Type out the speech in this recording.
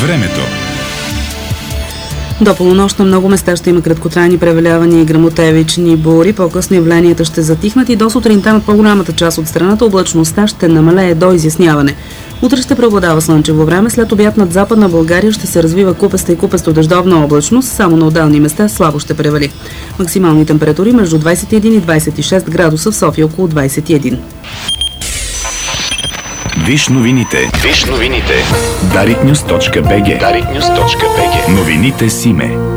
Времето. До полунощ на много места ще има краткотрайни превалявания и гръмотевични бури. По-късно явленията ще затихнат и до сутринта над по-голямата част от страната облачността ще намалее до изясняване. Утре ще преобладава слънчево време, след обяд над Западна България ще се развива купеста и купесто-дъждовна облачност, само на отделни места слабо ще превали. Максимални температури между 21 и 26 градуса, в София около 21. Виж новините. Дарикnews.bg. Новините с име.